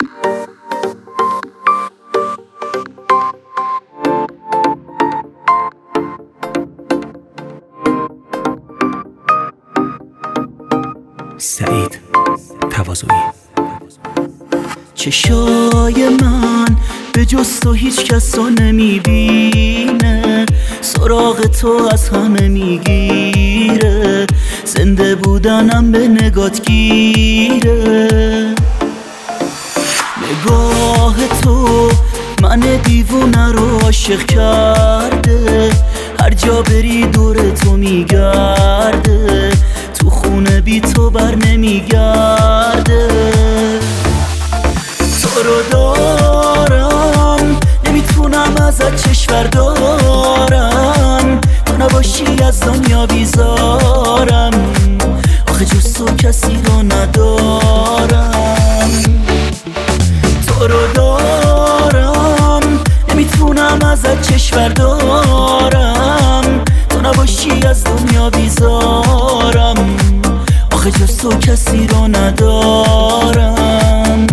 سعید تواضعی. چشای من به جز تو هیچ کس رو نمیبینه، سراغ تو از همه میگیره، زنده بودنم به نگات گیره. نگاه تو من دیوونه رو عاشق کرده، هر جا بری دور تو میگرده، تو خونه بی تو بر نمیگرده. تو رو دارم نمیتونم ازت چشم بردارم، تو نباشی از دنیا بیزارم، آخه جز تو کسی رو ندارم. تو رو دارم نمیتونم ازت چشم بردارم، تو نباشی از دنیا بیزارم، آخه جز تو کسی رو ندارم.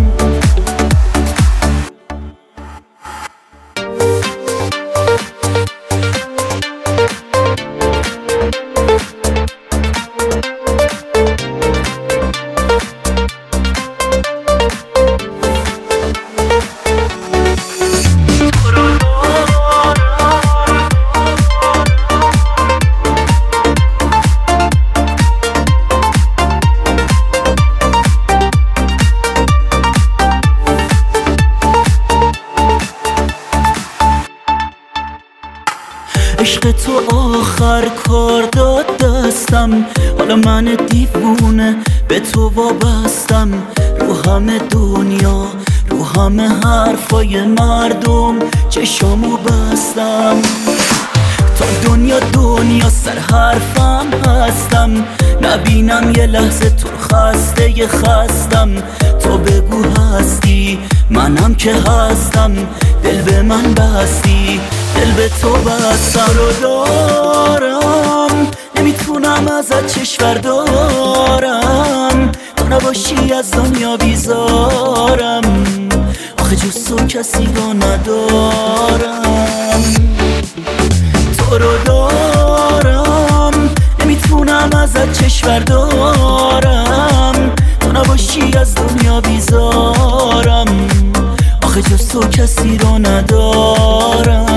عشق تو آخر کار داد دستم، حالا من دیوونه به تو وابستم، رو همه دنیا رو همه حرفای مردم چشامو بستم. تا دنیا سر حرفم هستم، نبینم یه لحظه تو خسته ی خستم. تو بگو هستی منم که هستم، دل به من بستی دل به تو بستم. رو دارم نمیتونم ازت چشم بردارم، تو نباشی از دنیا بیزارم، آخه جز تو کسی رو ندارم. تو رو دارم نمیتونم ازت چشم بردارم، تو نباشی از دنیا بیزارم، آخه جز تو کسی رو ندارم.